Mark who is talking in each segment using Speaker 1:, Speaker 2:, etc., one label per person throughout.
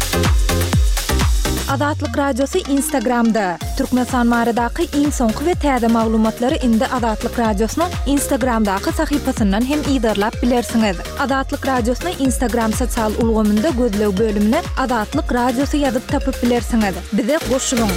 Speaker 1: Azatlyk radiosu Instagramda. Türkmenistan maradaky iň soňky we täze maglumatlary indi Azatlyk radiosynyň Instagramdaky sahypasyndan hem ýygdyrlap bilersiňiz. Azatlyk radiosynyň Instagram sosial ulgamynda gözlew bölümine Azatlyk radiosu ýazyp tapyp bilersiňiz. Bize goşulyň.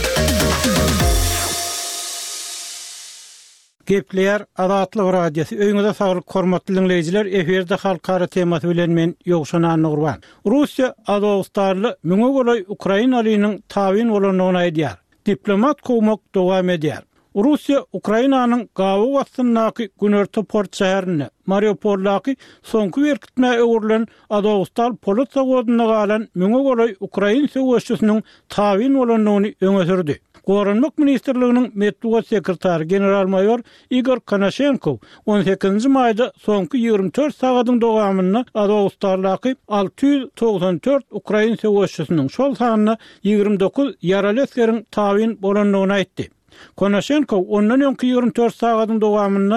Speaker 2: Gepler Azatlyk radiosu öňüňizde saglyk hormatly dinleýijiler, eferde halkara temasy bilen men Ýogşan Nurban. Russiýa Azowstarly müňe golay Ukrainalynyň tawin bolanyny aýdýar. Diplomat kowmak dowam edýär. Russiýa Ukrainanyň gawy wagtyndaky Günörtü port şäherini, Mariupoldaky soňky berkitme öwrülen Azowstal polit zawodyna galan müňe golay Ukraina söwüşçüsiniň tawin bolanyny öňe sürdi. Gorunluk Ministerliğinin Metbuat Sekretary General-Mayor Igor Konashenko 18 mayda soňky 24 sagatyň dowamyny Azowstarlaky 694 Ukraina söwüşçüsiniň şol sanyna 29 ýaraly askeriň tawin bolanyny aýtdy. Konashenko ondan öňki 24 sagatyň dowamyny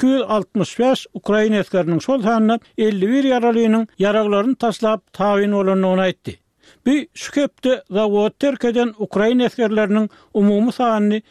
Speaker 2: 265 Ukraina askeriniň şol sanyna 51 ýaralynyň ýaraglaryny taşlap tawin bolanyny aýtdy. Bir şu kepde zawod terk eden Ukraina askerlerinin umumy sanyny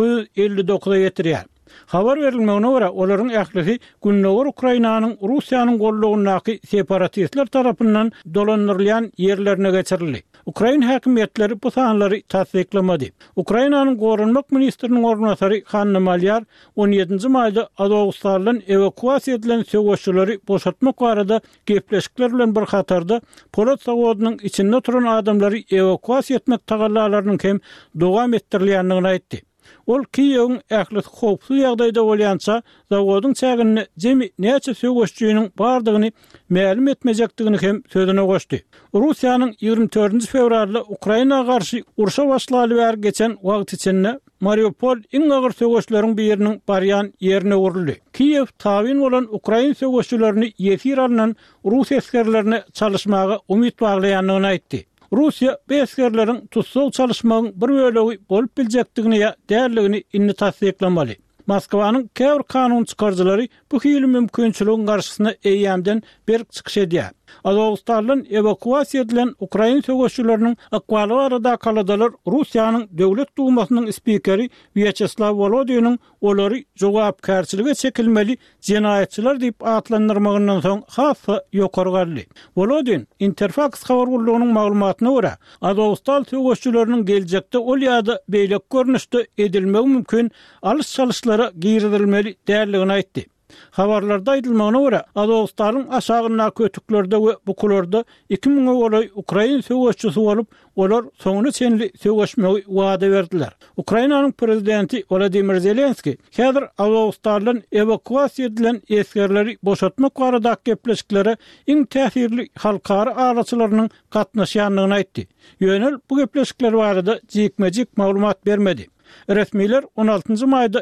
Speaker 2: 959-a ýetirýär. Habar berilmegine görä, olaryň ählisi Günnäwür Ukrainanyň Russiýanyň gollugyndaky separatistler tarapyndan dolandyrylýan ýerlerine geçirildi. Ukraina häkimetleri bu sanlary tasdiklamady. Ukrainanyň Gorunluk Ministeriniň ornatary Hanna Malyar 17 mayda Azowstaldan evakuasiýa edilen söwüşçüleri boşaltmak barada gepleşikler bilen bir hatarda polit zawodynyň içinde turan adamlary evakuasiýa etmek tagallalarynyň hem dowam etdirilýändigini aýtdy. Ol Kiýewiň ählisi howpsuz ýagdaýda bolýança zawodyň çägini jemi näçe söwüşçüniň bardygyny ma'lum etmejekdigini hem sözüne goşdy. Russiýanyň 24 fevralda Ukrainaga garşy urşa başlaly ber geçen wagt içinde Mariupol iň agyr söwüşçüleriň biriniň barýan ýerine urildi. Kiýew tawin bolan Ukraina söwüşçülerini ýetir alynan Rus askerlerine çalışmaga umyt baglaýanlygyny aýtdy. Russiýa askerleriň tutsaw çalışmagyň bir bölegi bolup biljekdigini ýa därligini indi tasdiklamaly. Moskwanyň käwr kanun çykarjylary bu hili mümkinçiligiň garşysyna eýýämden berk çykyş edýär. Azowstaldan evakuasiýa edilen Ukraina söwüşçüleriniň akwaly barada kaladalar Russiýanyň Döwlet Dumasynyň spikeri Vyacheslav Volodin'in olary jogapkärçilige çekilmeli jinaýatçylar diýip atlandyrmagyndan soň hassa ýokargarly. Volodin Interfax habar gurulugynyň maglumatyna görä, Azowstal söwüşçüleriniň geljekde ol ýa-da beýlek görnüşde edilmegi mümkin alys çalyşlara giridilmeli därligini aýtdy. Habarlarda aýdylmagyna görä, Azowstalyň aşagyna kötüklerde we bukularda 2000 golay Ukraina söwüşçüsi bolup, olar soňuna çenli söwüşmegi wada berdiler. Ukrainanyň prezidenti Volodymyr Zelenski häzir Azowstaldan evakuasiýa edilen askerleri boşaltmak barada gepleşiklere iň täsirli halkara araçylarynyň gatnaşýanlygyny aýtdy. Ýönel bu gepleşikler barada jikmejik maglumat bermedi. Resmiler 16 mayda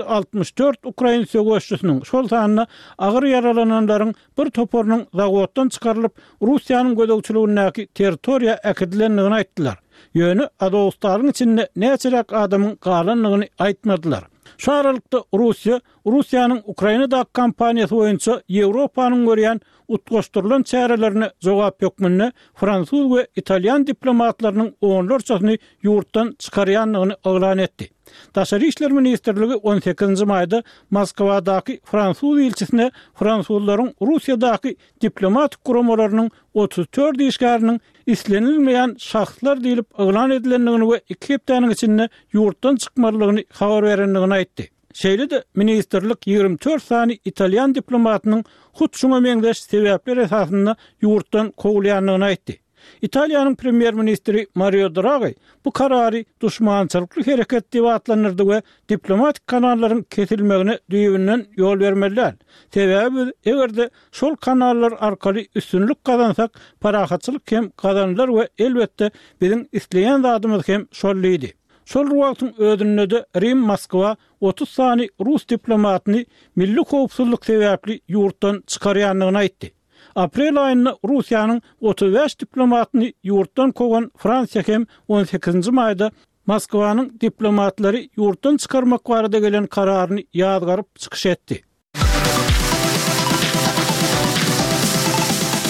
Speaker 2: 264 Ukraina söwüşçüsiniň şol sanyna agyr ýaralananlaryň bir toporunyň zawoddan çykarylyp Russiýanyň gödөгçiligindäki territoriýa äkidilenligini aýtdylar. Ýöne Azowstalyň içinde näçerak adamyň galanlygyny aýtmadylar. Şu aralykda Russiýanyň Ukrainadaky kampaniýasy boýunça Ýewropanyň görýän utgoşdurulan çärelerini jogap ýokmyny Fransuz we Italian diplomatlarynyň onlarçasyny ýurtdan çykarýanlygyny oglan etdi. Daşary işler ministerligi 18 mayda Moskwadaky Fransuz elçisine Fransuzlaryň Russiýadaky diplomatik guramalarynyň 34 işgäriniň islenilmeýän şahslar diýilip oglan edilendigini we 2 hepdeniň içinde ýurtdan çykmalygyny habar berendigini aýtdy. Şeýle-de ministerlik 24 sany Italian diplomatynyň hut şuňa meňdeş sebäpler esasynda ýurtdan kowulýanlygyny aýtdy. Italiýanyň premier ministri Mario Draghi bu karary duşmançylykly hereket diýip atlanyrdy we diplomatik kanallaryň kesilmegine düýbünden ýol bermeliler. Sebäbi egerde şol kanallar arkaly üstünlük kazansak parahatçylyk hem kazanlar we elbetde biziň isleýän zadymyz hem şollydy. Şol wagtyň ödünde de Rim, Moskwa 30 sany Rus diplomatyny milli howpsuzlyk sebäpli ýurtdan çykarýanlygyny aýtdy. Aprel aýynda Russiýanyň 35 diplomatyny ýurtdan kowan Fransiýa hem 18 mayda Moskwanyň diplomatlary ýurtdan çykarmak barada gelen kararyny ýazgaryp çykyş etdi.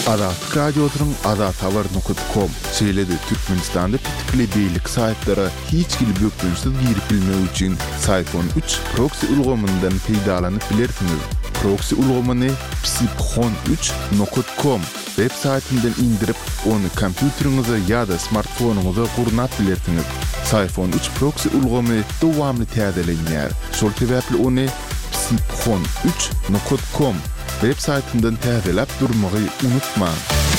Speaker 3: Azatlyk radiosynyň azathabar.com seýledi Türkmenistanda pitikli beýlik saýtlary hiç gibi bökünsiz girip bilmek üçin Sayfon 3 proxy ulgamyndan peýdalanyp bilersiňiz. Proxy ulgamyny psiphon3.com web saytyndan indirip onu kompýuteriňize ýa-da smartfonuňyza gurnap bilersiňiz. Sayfon 3 proxy ulgamy dowamly täzelenýär. Şol sebäpli onu psiphon3.com web saytyndan täzelep durmagy unutmaň.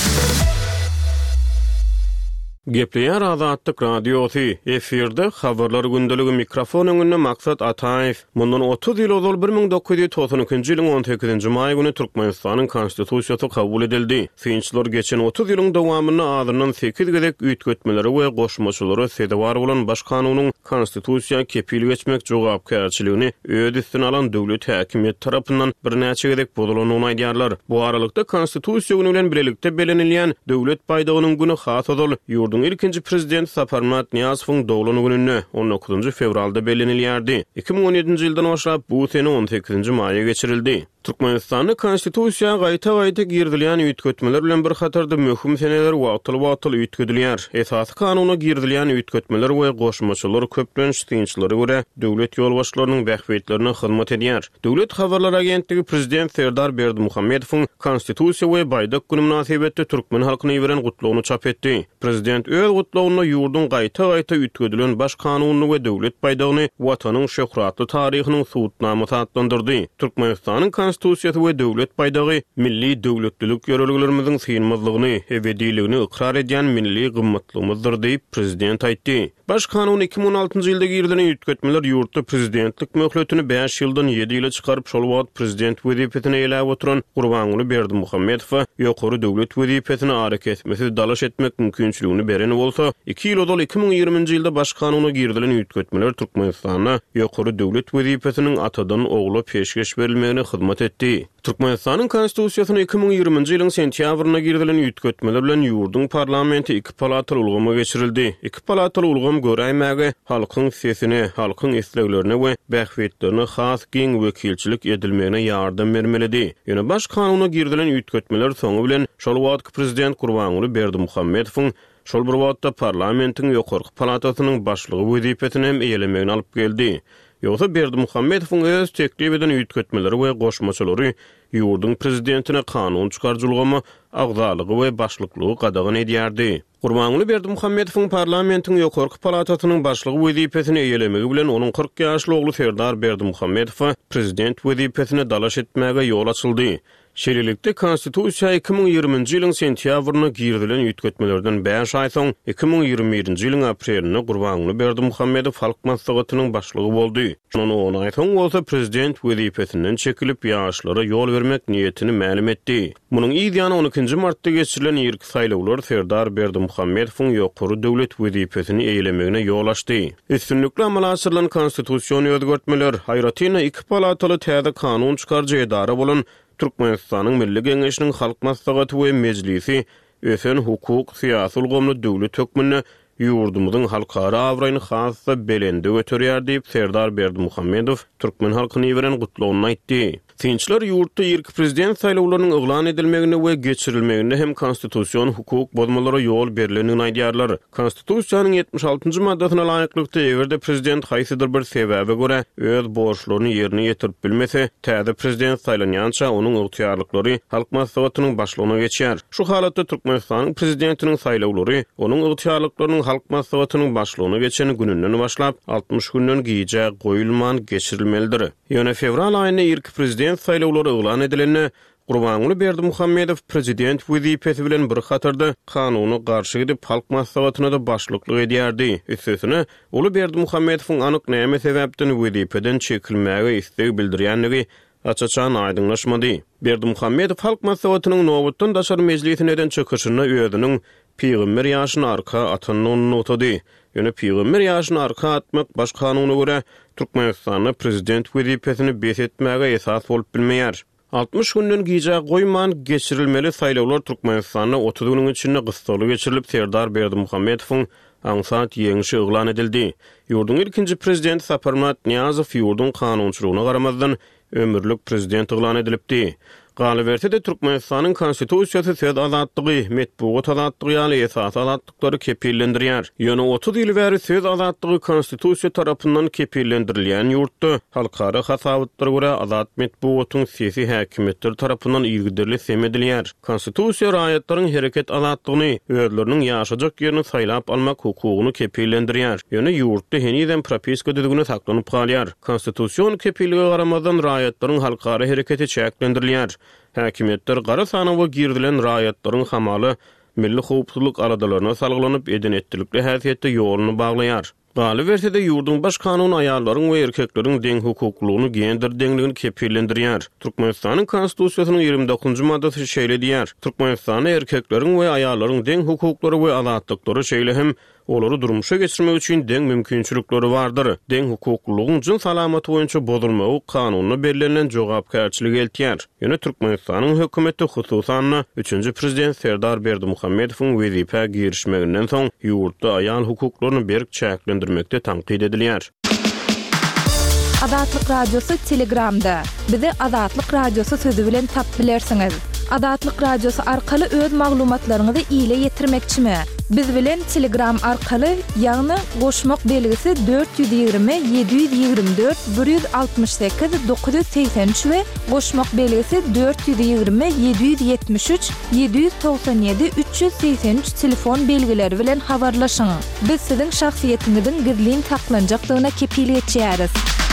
Speaker 4: Gepleýär Azatlyk radiosy efirde habarlar gündəligi mikrofon öňünde Maksat Ataýew. Mundan 30 ýyl ozal 1992-nji ýylyň 18-nji maý güni Türkmenistanyň konstitusiýasy kabul edildi. Synçylar geçen 30 ýylyň dowamyny adyrnan 8 gezek üýtgetmeleri we goşmaçylary sedewar bolan baş kanunyň konstitusiýa kepil geçmek jogapkärçiligini öz üstüne alan döwlet häkimiýeti tarapyndan birnäçe gezek bozulanyny aýdýarlar. Bu aralykda konstitusiýa güni bilen birlikde belenilýän döwlet paýdagynyň güni has ozal ilkinci prezident Saparmat Niyazowyň dowlany gününe 19 fevralda bellenilýärdi. 2017-nji ýyldan başlap bu sene 18-nji maýa geçirildi. Türkmenistanyň konstitusiýa gaýta girdilýän üýtgetmeler bilen bir hatarda möhüm seneler wagtly üýtgedilýär. Esasy kanuny girdilýän üýtgetmeler we goşmaçylar köplen şeýçilere görä döwlet ýolbaşçylarynyň bähbetlerine hyzmat edýär. Döwlet habarlar agentligi prezident Serdar Berdimuhammedowyň konstitusiýa we baýdak güni münasibetde türkmen halkyna beren gutlawyny çap etdi. Prezident öz gutlawyna ýurdun gaýta üýtgedilen baş kanuny we döwlet paýdagyny watanyň şöhratly taryhynyň suwutnamysy adlandyrdy. Türkmenistanyň konstitusiýasy we döwlet paýdagy milli döwletlilik ýörelgilerimiziň synmazlygyny, ebediligini ikrar edýän milli gymmatlygymyzdyr diýip prezident aýtdy. Baş kanun 2016-njy ýylda girdilen üýtgetmeler ýurtda prezidentlik möhletini 5 ýyldan 7 ýyla çykaryp şol wagt prezident wezipetine eläp oturan Gurbanguly Berdimuhammedow ýokary döwlet wezipetine arek etmesi dalaş etmek mümkinçiligini beren bolsa, 2 ýyl ozal 2020-nji ýylda baş kanuny girdilen üýtgetmeler Türkmenistana ýokary döwlet wezipetiniň atadan ogla peşgeş berilmegine hyzmat etdi. Türkmenistanyň konstitusiýasyna 2020-nji ýylyň sentýabryna girdilen üýtgetmeler bilen ýurdun parlamenti 2 palataly ulgama geçirildi. 2 palataly ulgam göräýmäge halkyň sesine, halkyň isleglerine we bähbetlerine has giň wekilçilik edilmegine ýardam bermelidi. Ýöne baş kanuny girdilen üýtgetmeler soňu bilen şol wagtky prezident Gurbanguly Berdimuhammedowyň şol bir wagtda parlamentiň ýokarky palatasynyň başlygy wezipetini hem eýlemegine alyp geldi. Ýogsa Berdimuhammedowyň öz teklip eden üýtgetmeleri we goşmaçylary ýurdun prezidentine kanun çykarjylgamy, agzalygy we başlyklygy gadagyn edýärdi. Gurbanguly Berdimuhammedowyň parlamentiň ýokarky palatasynyň başlygy wezipetini eýlemegi bilen onuň 40 ýaşly ogly Serdar Berdimuhammedow prezident wezipetine dalaş etmäge ýol açyldy. Şeýlelikde konstitusiýa 2020-nji ýylyň sentýabryna girdilen üýtgetmelerden 5 aý soň 2021-nji ýylyň aprelinde Gurbanguly Berdimuhammedow halk maslahatynyň başlygy boldy. Şonu 10 aý soň bolsa prezident wezipetinden çekilip ýaşlara ýol bermek niýetini ma'lum etdi. Munyň ýygyny 12-nji martda geçirilen ýerki saýlawlar Serdar Berdimuhammedowyň ýokary döwlet wezipetini eýlemegine ýol açdy. Üstünlikli amala asyrylan konstitusiýony özgertmeler haýratyna 2 palataly täze kanun çykarjy edara bolan Türkmenistanyň Milli Geňeşiniň halk maslahaty we mejlisi ösen hukuk, syýasy ulgamly döwlet hökmüni ýurdumyzyň halkara awraýyny hassa belende götürýär diýip Serdar Berdimuhammedow türkmen halkyny beren gutlawyny aýtdy. Synçylar ýurtda ýerki prezident saýlawlarynyň oglan edilmegine we geçirilmegine hem konstitusiýon hukuk bozmalara ýol berilenini aýdýarlar. Konstitusiýanyň 76-njy maddasyna laýyklykda egerde prezident haýsydyr bir sebäbe görä öz borçlaryny ýerine ýetirip bilmese, täze prezident saýlanýança onuň ygtyýarlyklary halk maslahatynyň başlygyna geçýär. Şu halatda Türkmenistanyň prezidentiniň saýlawlary onuň ygtyýarlyklarynyň halk maslahatynyň başlygyna geçeni gününden başlap 60 günden giýje goýulman geçirilmelidir. Ýöne fevral aýyna ýerki prezident saýlawlary oglan edilenine Gurbanguly Berdimuhammedow prezident wezipeti bilen bir hatarda kanuny garşy edip halk maslahatyna da başlyklyk edýärdi. Üstesine uly Berdimuhammedowyň anyk näme sebäpden wezipeden çekilmäge istek bildirýänligi açaçan aýdyňlaşmady. Berdimuhammedow halk maslahatynyň nowatdan daşary mejlisiniň çykyşyna özüniň peýgamber ýaşyna arka atanyny notady. Ýöne peýgamber ýaşyna arka atmak baş kanunyna görä Türkmenistanyň prezident wezipetini besetmäge esas bolup bilmeýär. 60 günden giýje goýman geçirilmeli saýlawlar Türkmenistanyň 30 güniň içinde gystaly geçirilip Serdar Berdimuhammedowyň aňsat ýeňişi oglan edildi. Ýurdun ilkinji prezident Saparmat Niyazow ýurdun kanunçylygyna garamazdan ömürlük prezident oglan edilipdi. Galybertede Türkmenistanyň konstitusiýasy söz azatlygy, metbuat azatlygy ýaly esas azatlyklary kepillendirýär. Ýöne 30 ýyl bäri söz azatlygy konstitusiýa tarapyndan kepillendirilýän ýurtda halkara hasabatlara görä azat metbuatyň sesi häkimetler tarapyndan ýygyrly semedilýär. Konstitusiýa raýatlaryň hereket azatlygyny, özleriniň ýaşajak ýerini saýlap almak hukugyny kepillendirýär. Ýöne ýurtda heniden propiska düzgüne saklanyp galýar. Konstitusiýon kepillige garamazdan raýatlaryň halkara hereketi çäklendirilýär. Häkimetler gara sanawa girdilen raýatlaryň hamaly milli howpsuzlyk aradalaryna salgylanyp edenetlikli häsiýetde ýoluny baglaýar. Galybertede ýurdun baş kanun aýallaryň we erkekleriň deň hukuklugyny gender deňligini kepillendirýär. Türkmenistanyň konstitusiýasynyň 29-njy maddasy şeýle diýär. Türkmenistanyň erkekleriň we aýallaryň deň hukuklary we azatlykları şeýle hem olary durmuşa geçirmek üçin deň mümkinçilikleri bardyr. Deň hukuklugyň jyn salamaty boýunça bozulmagy kanunyna belirlenen jogapkärçilik eltýär. Ýöne Türkmenistanyň hökümeti hususan 3-nji prezident Serdar Berdimuhammedowyň wezipe girişmeginden soň ýurtda aýal hukuklaryny berk çäklendirmekde tanqid edilýär.
Speaker 1: Azatlyk radiosu Telegramda. Bizi Azatlyk radiosu sözü bilen tap bilersiňiz. Azatlyk radiosu arkaly öz maglumatlaryňyzy ýyla ýetirmekçimi? Biz bilen Telegram arkaly ýagny goşmak belgisi 420 724 168 983 we goşmak belgisi 420 773 797 383 telefon belgileri bilen habarlaşyň. Biz siziň şahsiýetiňiziň gizlin taklanjaklygyna kepillik etýäris.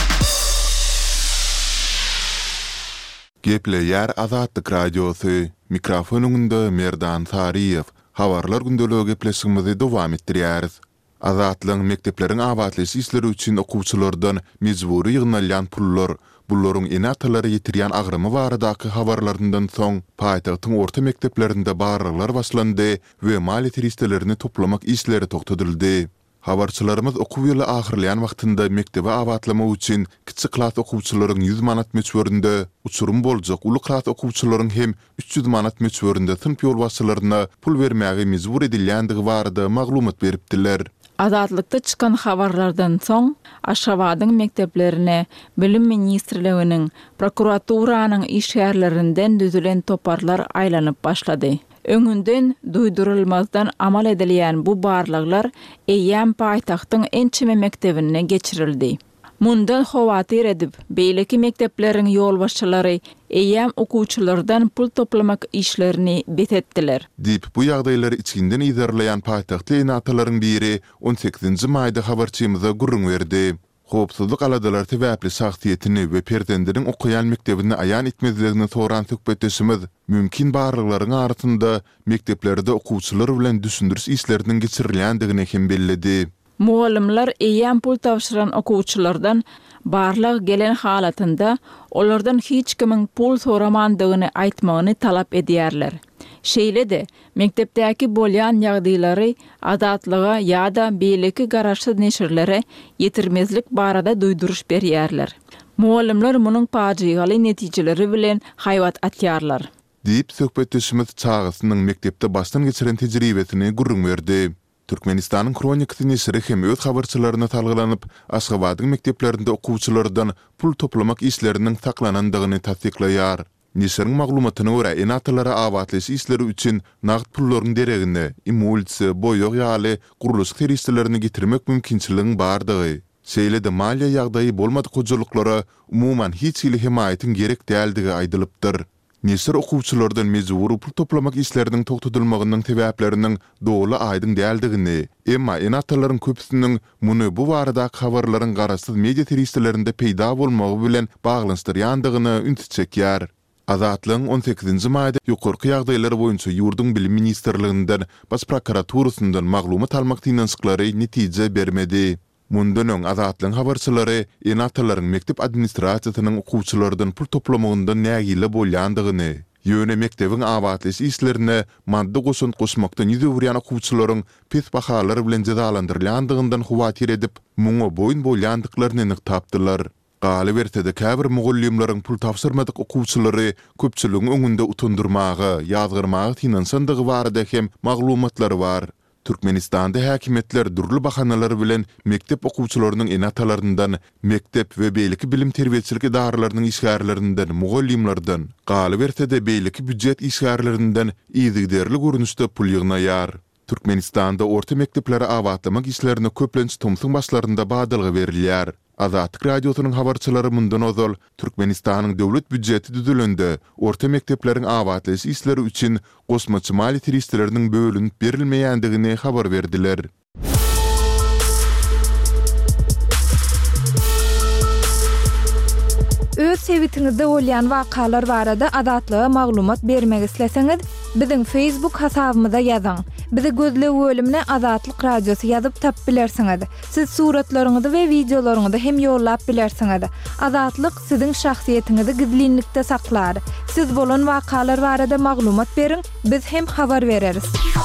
Speaker 3: Gepleýär Azatlyk radiosu, mikrofonunda Merdan Tariýew. Habarlar gündeligi gepleşigimizi dowam etdirýäris. Azatlyň mektepleriň abatlyş işleri üçin okuwçylardan mejburi ýygnalýan pullar, bullaryň enatlary ýetirýän agramy baradaky habarlaryndan soň paýtagtyň orta mekteplerinde barlyklar başlandy we maliýet ristelerini toplamak işleri toktatyldy. Habarçylarymyz okuw ýyly ahyrlayan wagtynda mektebe abatlama üçin kiçik klas okuwçylaryň 100 manat meçberinde uçurum boljak, uly klas okuwçylaryň hem 300 manat meçberinde sınıf ýolbaşçylaryna pul bermäge mejbur edilýändigi barada maglumat beripdiler.
Speaker 5: Azatlykda çykan habarlardan soň Aşgabatyň mekteplerine Bilim ministrliginiň, prokuraturynyň işgärlerinden düzülen toparlar aýlanyp başlady. Öňünden duýdurulmazdan amal edilýän bu barlyklar eýýän paýtagtyň ençime mektebine geçirildi. Mundan howatyr edip, beýleki mektepleriň ýolbaşçylary eýýän okuwçylardan pul toplamak işlerini betetdiler.
Speaker 3: Dip bu ýagdaýlary içinden ýerleýän paýtagtly enatlaryň biri 18-nji maýda habarçymyza gurrun berdi. Howpsuzlyk aladalar täwäpli şahsiýetini we perdenleriň okuyan mektebini aýan etmezligini soran söhbetdeşimiz mümkin barlyklaryň arasynda mekteplerde okuwçylar bilen düşündüriş işleriniň geçirilýändigini hem belledi.
Speaker 5: Muallimler eýýän pul tapşyran okuwçylardan barlyk gelen halatynda olardan hiç kimiň pul soramandygyny aýtmagyny talap edýärler. Şeýle-de mektepdäki bolýan ýagdaýlary azatlyga ýa-da beýleki garaşsyz neşirlere ýetirmezlik barada duýduruş berýärler. Muallimler munyň paýygaly netijeleri bilen haýwat atýarlar.
Speaker 3: Diýip söhbetdeşimiz çağısynyň mektepde başdan geçiren tejribesini gurrun berdi. Türkmenistanyň kronikasy neşri hem öz habarçylaryna talgylanyp, Aşgabatyň mekteplerinde okuwçylardan pul toplamak işleriniň saklanandygyny tasdiklaýar. Neşriň maglumatyna görä enatlara abatlyş işleri üçin nagd pullaryň deregine, emulsiýa, boýok ýaly guruluş teristlerini getirmek mümkinçiligiň bardygy. Şeýle-de maliýe ýagdaýy bolmady gojalyklara umuman hiç ýyly himaýatyň gerek däldigi aýdylypdyr. Neşir okuwçylardan mejbur pul toplamak işleriniň toktatylmagynyň sebäpleriniň dogry aýdyň däldigini, emma enatlaryň köpüsiniň muny bu baradaky habarlaryň garaşsyz media teristlerinde peýda bolmagy bilen baglanşdyrýandygyny ünitçekýär. Azatlyň 18-nji maýda ýokarky ýagdaýlary boýunça ýurdun bilim ministrliginden, baş prokuraturasyndan maglumat almak tinançyklary netije bermedi. Mundan öň Azatlyň habarçylary enatlaryň mektep administrasiýasynyň okuwçylardan pul toplamagyndan nägile bolýandygyny, ýöne mektebiň abatlyş işlerine madda goşmakdan ýüzürýän okuwçylaryň pes bahalary bilen jazalandyrylýandygyndan howatyr edip, muňa boýun bolýandyklaryny nyktapdylar. Galybertede käbir mugallimleriň pul tapşyrmadyk okuwçylary köpçüligiň öňünde utundurmagy, ýazgyrmagy tinansandygy barada hem maglumatlary bar. Türkmenistanda häkimetler durly bahanalar bilen mektep okuwçylarynyň enatalaryndan, mektep we beýleki bilim terbiýetçilik idaralarynyň işgärlerinden, mugallimlerden, galy berse-de beýleki büdjet işgärlerinden ýygyderli görnüşde pul ýygnaýar. Türkmenistanda orta mekteplere awatlamak işlerine köplenç tomsun başlarında badalga verilýär. Azatlyk radiosynyň habarçylary mundan ozal Türkmenistanyň döwlet büdjeti düzülende orta mektepleriň awatlaş işleri üçin gosmaçy mali turistleriniň bölünip berilmeýändigini habar berdiler.
Speaker 1: Öz sebitiňizde bolýan wakalar barada adatlyga maglumat bermek isleseňiz, biziň Facebook hasabymyza ýazyň. Bizi gözlep bölümine Azatlyk Radiosu ýazyp tap bilersiňiz. Siz suratlaryňyzy we videolaryňyzy hem ýollap bilersiňiz. Azatlyk siziň şahsiýetiniňizi gizlinlikde saklar. Siz bolan wakalar barada maglumat beriň, biz hem habar bereriz.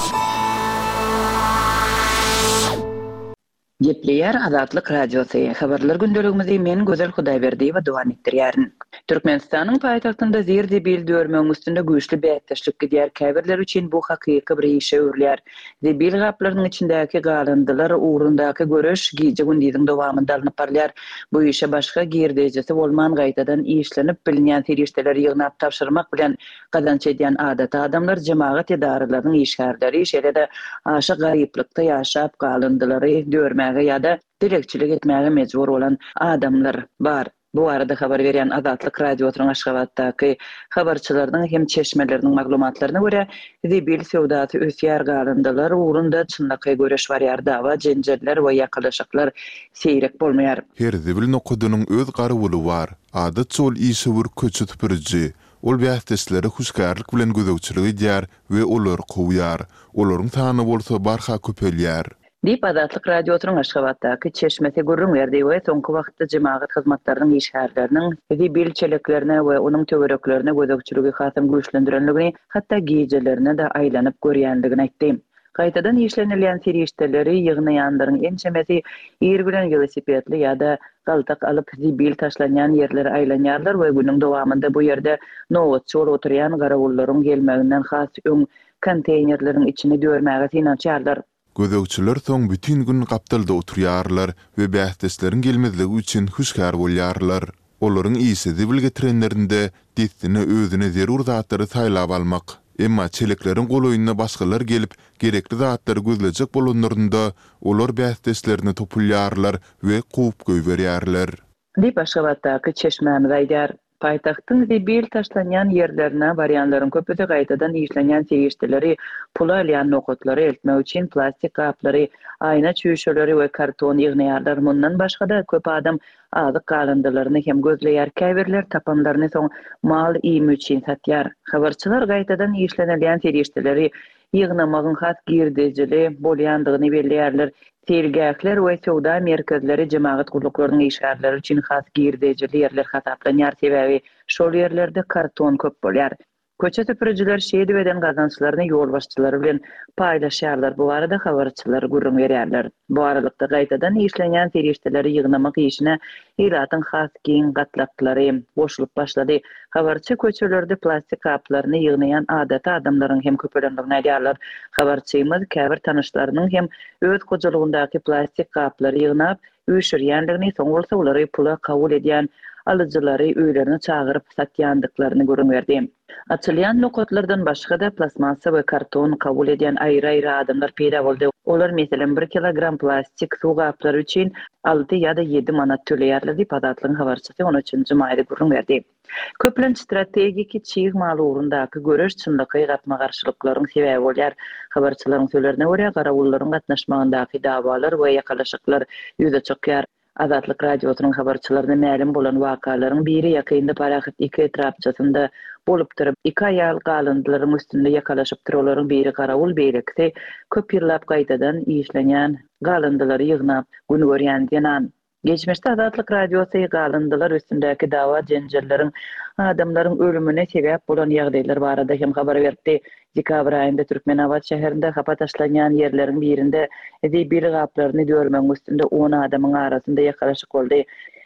Speaker 6: Gepleýär Azatlyk Radiosu. Habarlar gündeligimizi men Gözel Hudaýberdi we dowam etdirýärin. Türkmenistanyň paýtagtynda zerdebil dörmeň üstünde güýçli bätleşlik gidýär. Käbirler üçin bu hakyky bir işe örülýär. Debil gaplarynyň içindäki galandylar ugrundaky görüş gije gündiň dowamında alınıp barýar. Bu işe başga girdejesi bolman gaýtadan işlenip bilinýän terişdeler ýygnap tapşyrmak bilen gazanç edýän adata adamlar jemaat edaralarynyň işgärleri şeýle-de aşa garyplykda ýaşap galandylary dörmäge ýa-da direkçilik etmäge mejbur bolan adamlar bar. Bu arada habar berýän Azatlyk Radiosynyň Aşgabatdaky habarçylarynyň hem çeşmeleriniň maglumatlaryna görä, debil sowdasy ösýär galandylar ugrunda çynlaky görüş barýar, dawa, jenjeller we ýakalaşyklar seýrek bolmaýar.
Speaker 3: Her debil nokudynyň öz garywuly bar. Adat çol işi bir köçü tüpürji. Ol bähtesleri huşgarlyk bilen gözegçilik edýär we olar goýar. Olaryň tany bolsa barha köpelýär.
Speaker 6: Dip Azatlyk Radiosynyň Aşgabatdaky çeşmesi gurrun berdi we soňky wagtda jemaat hyzmatlarynyň işgärleriniň debil çeleklerine we onuň töwereklerine gözegçiligi hasam güýçlendirenligini, hatda gijelerine de aýlanyp görýändigini aýtdy. Gaýtadan işlenilýän serişdeleri ýygnaýanlaryň ençemesi ýer bilen velosipedli ýa-da galtak alyp debil taşlanýan ýerlere aýlanýarlar we günüň dowamında bu ýerde nowatçy oturýan garawullaryň gelmeginden has öň konteynerleriň içine dörmäge synanýarlar.
Speaker 3: Gözegçiler soň bütün gün gapdalda oturýarlar we bähdesleriň gelmezligi üçin huşgar bolýarlar. Olaryň iyisi debil getirenlerinde destine özüne zerur zatlary saýlap almak. Emma çelekleriň goloýuna başgalar gelip gerekli zatlary gözlejek bolanlarynda olar bähdeslerini topulýarlar we goýup goýberýärler.
Speaker 6: Dip Aşgabatdaky çeşmämiz aýdar. Paýtagtyň debil taşlanýan ýerlerine barýanlaryň köpüde gaýtadan işlenýän serişdeleri, pul alýan nokatlary eltmek üçin plastik gaplary, aýna çüýşeleri we karton ýygnaýarlar. Mundan başga-da köp adam azyk galandylaryny hem gözleýär. Käbirler tapanlaryny soň mal iými üçin satýar. Habarçylar gaýtadan işlenýän serişdeleri ýygnamagyň has girdejili bolýandygyny belleýärler. Tergäkler we sowda merkezleri jemaat guruluklarynyň işgärleri üçin has girdejili ýerler hasaplanýar, sebäbi şol ýerlerde karton köp bolýar. Köçe tüpürjiler şeýdibeden gazançylaryny ýol başçylary bilen paýlaşýarlar. Bu arada habarçylar gurrun berýärler. Bu aralykda gaýtadan işlenýän serişdeleri ýygnamak işine ýylatyň has giň gatlaklary goşulyp başlady. Habarçy köçelerde plastik gaplaryny ýygnaýan adata adamlaryň hem köpelendigini aýdýarlar. Habarçymyz käbir tanyşlarynyň hem öz gojalygyndaky plastik gaplary ýygnap üýşürýändigini, soň bolsa olary pula kabul edýän alyjylary öýlerine çagyryp satýandyklaryny görün berdi. Açylýan lokatlardan başga da plasmasa we karton kabul edýän aýry-aýry adamlar peýda boldy. Olar meselem 1 kilogram plastik suw gaplary üçin 6 ýa-da 7 manat töleýärler diýip Azatlygyň habarçysy 13-nji maýda görün berdi. Köplenç strategiki çyg maly ugrundaky görüş çynlygy gatma garşylyklaryň sebäbi bolýar. Habarçylaryň sözlerine görä garawullaryň gatnaşmagyndaky dawalar we ýakalaşyklar ýüze çykýar. Azatlyk Radiosynyň habarçylaryna ma'lum bolan wakalaryň biri ýakynda Parahat 2 etrapçasynda bolup durup, 2 aýal galandylaryň üstünde ýakalaşyp duralaryň biri garawul beýlekde köp ýyllap gaýtadan işlenýän galandylary ýygnap gün görýän diýen. Geçmişde Azatlyk Radiosu galandylar üstündäki dawa jenjelleriň adamlaryň ölümine sebäp bolan ýagdaýlar barada hem habar berdi. Dekabr aýynda Türkmenabad şäherinde hapa taşlanýan ýerleriň birinde debil gaplaryny dörmeň üstünde 10 adamyň arasynda ýakalaşyk boldy.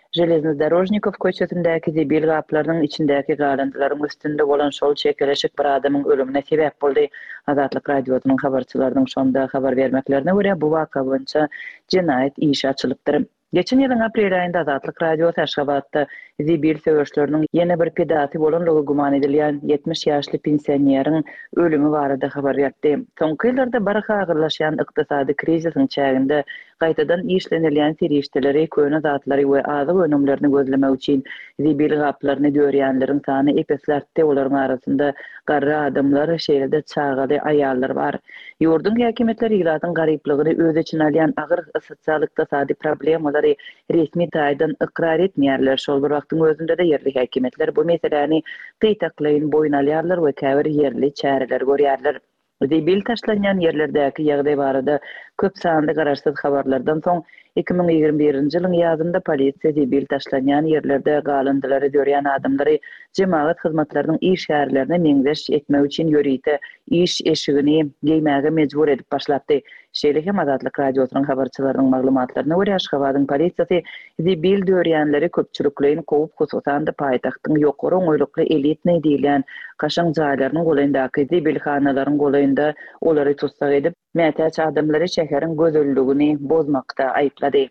Speaker 6: Железнодорожников köçesindäki zibil gaplarının içindäki galandylaryň üstünde bolan şol çekeleşik bir adamyň ölümine sebäp boldy. Azatlyk radiosynyň habarçylarynyň şonda habar bermeklerine görä bu waka boýunça jinayet işi açylypdyr. Geçen ýylyň aprel aýynda Azatlyk radiosu Aşgabatda zibil söwüşleriniň ýene bir pedati bolanlygy guman edilýän 70 ýaşly pensioneriň ölümi barada habar berdi. Soňky ýyllarda barha agyrlaşýan ykdysady krizisiň çäginde gaýtadan işlenilýän serişdeleri, köne zatlary we azyk önümlerini gözlemek üçin zibil gaplarını dörýänleriň sany epeslerdi. Olaryň arasynda garry adamlar, şeýlede çagaly aýallar bar. Ýurdun häkimetleri ýylatyň garyplygyny öz içine alýan agyr sosial ykdysady problemlary resmi taýdan ikrar etmeýärler. Şol bir wagtyň özünde de yerli häkimetler bu meseleni gytaklaýyn boyun alýarlar we käbir yerli çäreler görýärler. Zibil taşlanýan yerlerdäki ýagdaý barada köp sanly garaşsyz habarlardan soň 2021-nji ýylyň ýazynda polisiýa zibil taşlanýan yerlerde galandylary dörýän adamlary jemaat hyzmatlarynyň iş şäherlerine meňzeş etmek üçin ýörite iş eşigini geýmäge mejbur edip başlapdy. Şeýle hem Azatlyk radiosynyň habarçylarynyň maglumatlaryna görä Aşgabatyň polisiýasy zibil dörýänleri köpçülikleýin gowy hususan da paýtagtyň ýokary oňoýlukly elitne diýilen kaşaň jaýlarynyň golandaky zibil hanalaryň golanynda olary tutsak edip mätäç adamlary şäheriň gözölligini bozmakda aýplady.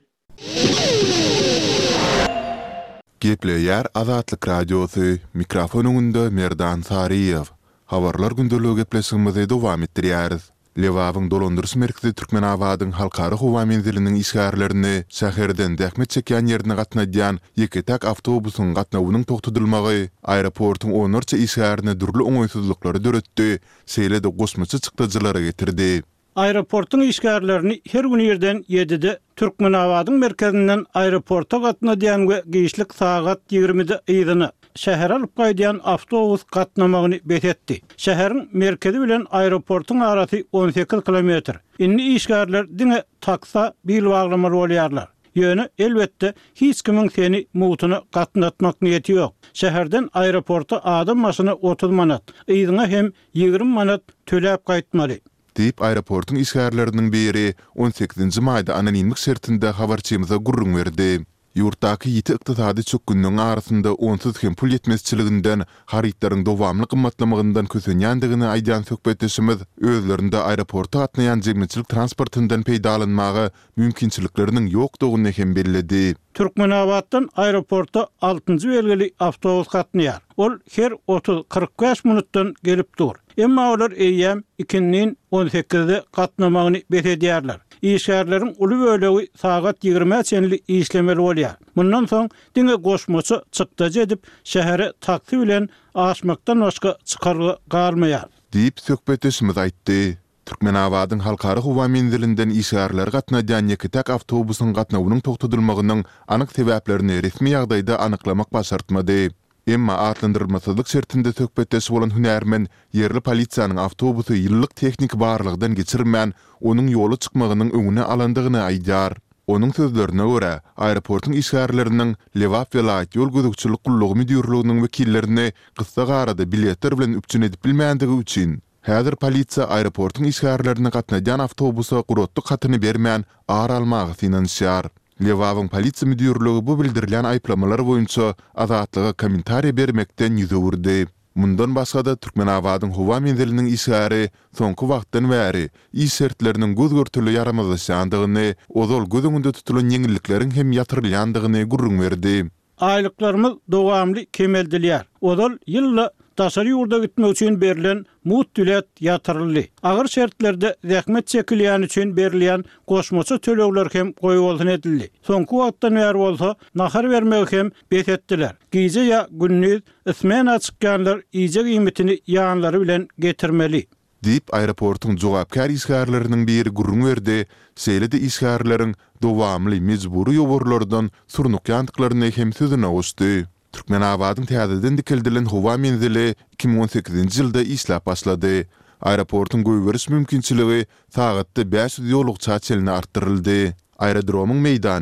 Speaker 3: Gepleýär Azatlyk radiosu mikrofonunda Merdan Sariýew. Habarlar gündöligi gepleşigimizi dowam etdirýäris. Lewawyň dolandyrys merkezi Türkmenabadyň halkary howa menziliniň işgärlerini şäherden dähmet çekýän ýerine gatnaýan ýeki tak awtobusyň gatnawynyň togtudylmagy aeroportyň onurça işgärine durly oňoýsuzlyklary döretdi. Şeýle de gosmaçy çykdyjylary getirdi.
Speaker 2: Aeroportyň işgärlerini her gün ýerden 7-de Türkmenabadyň merkezinden aeroporta gatnaýan we giýişlik sagat 20-de ýylyny şäher alyp gaýdýan awtobus gatnamagyny betetdi. Şäheriň merkezi bilen aeroportyň arasy 18 kilometr. Inni işgärler diňe taksa bil baglamaly bolýarlar. Ýöne elbetde hiç kimiň seni mutuny gatnatmak niýeti ýok. Şäherden aeroporta adam maşyny 30 manat, ýylyna hem 20 manat töläp gaýtmaly.
Speaker 3: Deyip aeroportun işgärleriniň biri 18-nji maýda anonimlik şertinde habarçymyza gurrun berdi. Ýurtdaky ýiti ykdysady çökgündüň arasynda onsuz hem pul ýetmezçiliginden, harytlaryň dowamly gymmatlamagynyň kösenýändigini aýdan söhbetleşimiz özlerinde aeroporta gatnaýan jemgyçilik transportyndan peýdalanmagy mümkinçilikleriniň ýokdugyny hem bellädi.
Speaker 2: Türkmenabatdan aeroporta 6-njy belgili awtobus gatnaýar. Ol her 30-45 minutdan gelip dur. Emma olar eýýäm 2-nin 18-de gatnamagyny betedýärler. İşgärleriň uly bölegi sagat 20 çenli işlemeli bolýar. Mundan soň diňe goşmaçy çykdyjy edip şähere taksi bilen aşmakdan başga çykargy galmaýar.
Speaker 3: Diýip söhbetleşimiz aýtdy. Türkmenabadyň halkary howa menzilinden işgärler gatnaýan ýeki tak awtobusyň gatnawynyň togtudylmagynyň anyk sebäplerini resmi ýagdaýda anyklamak başartmady. Emma atlandyrylmasızlyk şertinde söhbetleşip bolan hünärmen yerli polisiýanyň awtobusy ýyllyk teknik barlygdan geçirmän onuň ýoly çykmagynyň öňüne alandygyny aýdýar. Onuň sözlerine görä, aeroportyň işgärleriniň Lewap vilayet ýol gözükçilik gullugy müdürliginiň wekillerini kısa garada biletler bilen üpçün edip bilmändige üçin häzir polisiýa aeroportyň işgärlerini gatnaýan awtobusa gurotlyk hatyny bermän ağır almagy finansiýar. Lewawyň polisiýa müdürligi bu bildirilýän aýplamalar boýunça azatlyga kommentariýa bermekden ýüzürdi. Mundan başga da Türkmenabadyň howa menziliniň işgäri soňky wagtdan bäri iş şertleriniň göz görtüli ýaramazlaşandygyny, ozal göz öňünde tutulan ýeňillikleriň hem ýatyrylýandygyny gurrun berdi.
Speaker 2: Aýlyklarymyz dowamly kemeldilýär. Ozal ýylla daşary ýurda gitmek üçin berilen mutdilet ýatyryldy. Agyr şertlerde zähmet çekilýän üçin berilýän goşmaçy tölegler hem goýulýan edildi. Soňky wagtdan bäri bolsa nahar bermek hem betetdiler. Gize ýa günnüz ismen açykýanlar iýje gymmetini ýanlary bilen getirmeli.
Speaker 3: Deyip aeroportun jogapkar işgärleriniň biri gurrun berdi. Şeýle de işgärleriň dowamly mejburi ýoburlardan surnukýandyklaryny hem sözüne goşdy. Türkmenabadyň täzeden dikildilen howa menzili 2018-nji ýylda işläp başlady. Aeroportun goýberiş mümkinçiligi sagatda 500 ýoluk çaçelyny artdyryldy. Aerodromuň meýdany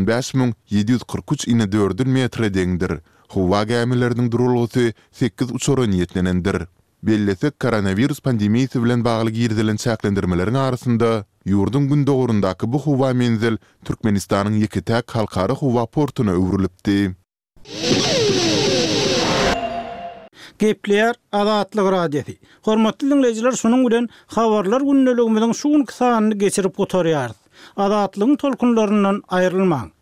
Speaker 3: 215.743 ine 4 metre deňdir. Howa gämileriniň durulgy 8 uçuran ýetlenendir. bellesek koronavirus pandemiyasi bilen bagly girdilen çäklendirmeleriň arasynda ýurdun gündogurundaky bu huwa menzil Türkmenistanyň ýeketäk halkary huwa portuna öwrülipdi.
Speaker 2: Gepleýär Azatlyk radiosi. Hormatly dinleýijiler, şonuň bilen habarlar günneligimiziň şu sanyny geçirip gotarýar. Azatlygyň tolkunlaryndan aýrylmaň.